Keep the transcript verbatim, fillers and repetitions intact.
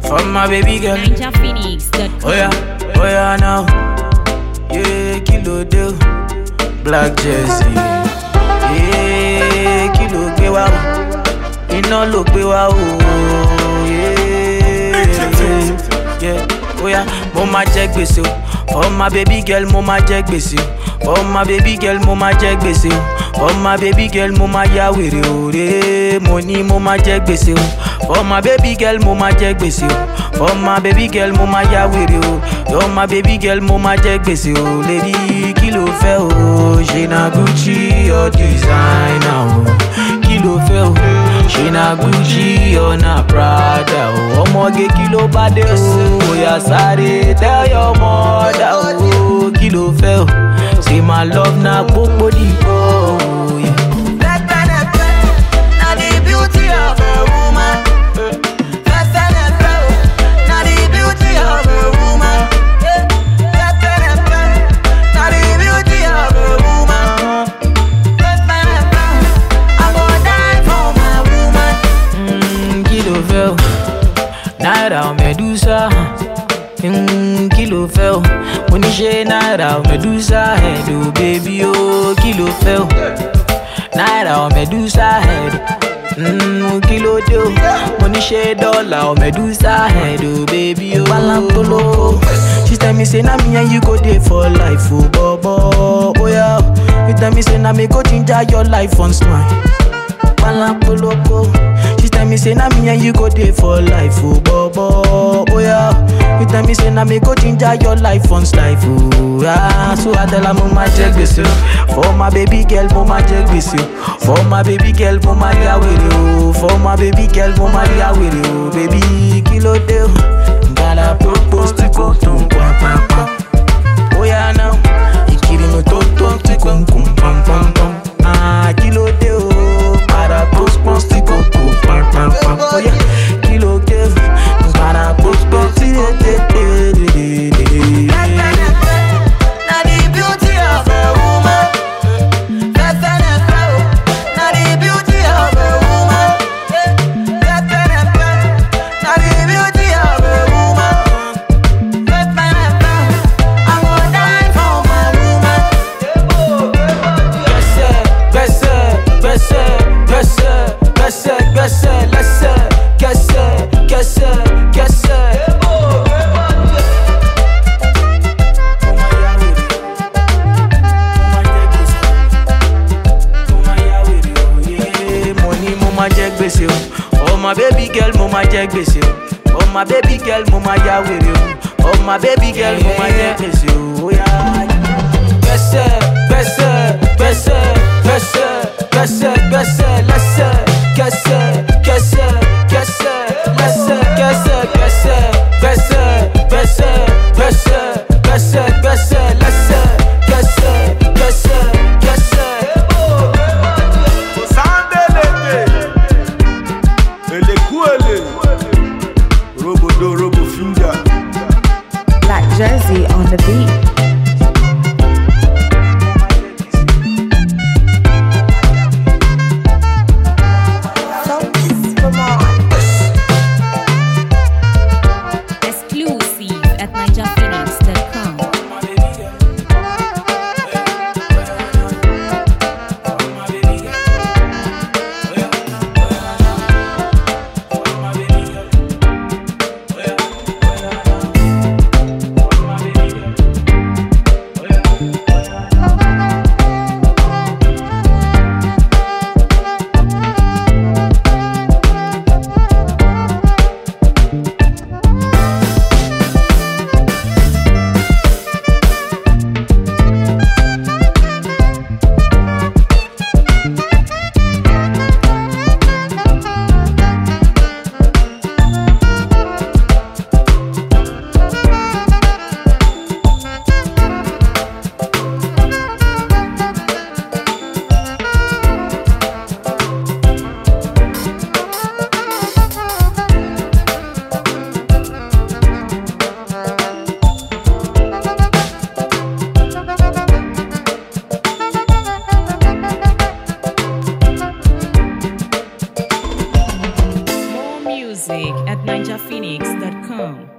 for my baby girl. Ninja Phoenix dot com. Oh yeah, oh yeah now. Yeah, kilo deal. Black Jersey. Yeah, kilo gbé wá o. Iná ló gbé wá o. Yeah, yeah, oh yeah. Mo ma jẹ gbèsè o. For my baby girl, mo ma jẹ gbèsè o. For my baby girl, mo ma jẹ gbèsè o. For my baby girl, mo ma ya wèrè o. Re, mo ní mo ma jẹ gbèsè o. For my baby girl, mo ma jẹ gbèsè o. For my baby girl, mo ma ya wèrè o. For my baby girl, mo ma jẹ gbèsè o. Lady, kí ló fẹ́ o? Ṣé na Gucci or designer o? Kí ló fẹ́ o? Ṣé na Gucci or na Prada o? Ọmọge kí ló bá dé o? Oya sáré tell your mother o. Kí ló fẹ́ o? Say my love na gbogbo dìbò. Naira Medusa, mm, kí ló fẹ́ o? Mo ní ṣe Naira Medusa head o, baby o, kí ló fẹ́ o? Naira Medusa head, mm, kí ló dé o? Mo ní ṣe dollar Medusa head o, baby o. Balantolo, she tell me say na me and you go dey for life o, bobo, oh yeah. You tell me say na me go ginger your life on smile. Balantolo. She tell me say na me and you go dey for life, oh bobo, oh yeah. You tell me say na me go ginger your life on life, oh yeah. So I tell her mo ma jẹ gbèsè o. For my baby girl mo ma jẹ gbèsè o. For my baby girl mo ma ya wèrè o. For my baby girl mo ma ya wèrè o. Baby kí ló dé o? Gotta propose tí kò tó ń pa pa pa. Oh yeah now, ìkiri mi tó tó tí kò ń kùn pam pam pam. Ah kí ló dé o? Para propose tí kò tó. Oh yeah, kilo give, para push push ti de de de de de. Now the beauty of a woman, that's an affair. Now the beauty of a woman, that's an affair. Now the beauty of a woman, that's an affair. I'm gonna die for my woman. Gbèsè, gbèsè, gbèsè, gbèsè, gbèsè, gbèsè, lẹ́sẹ̀, gẹ̀sẹ̀, gẹ̀sẹ̀, gẹ̀sẹ̀. Mo ní mo ma jẹ gbèsè o. Oh my baby girl, mo ma jẹ gbèsè o. Oh my baby girl, mo ma ya wèrè o. Oh my baby girl, mo ma jẹ gbèsè o. Gbèsè, gbèsè, gbèsè, gbèsè, gbèsè, gbèsè, lẹ́sẹ̀, gẹ̀sẹ̀, gẹ̀sẹ̀, gẹ̀sẹ̀, lẹ́sẹ̀, gẹ̀sẹ̀, gẹ̀sẹ̀, gbèsè, gbèsè, gbèsè, gbèsè, gbèsè, lẹ́sẹ̀, gẹ̀sẹ̀, gẹ̀sẹ̀, gẹ̀sẹ̀. Sandelete, Elekuele, Robodo, Robo Finger. Black Jersey on the beat. Come on. at ninja phoenix dot com.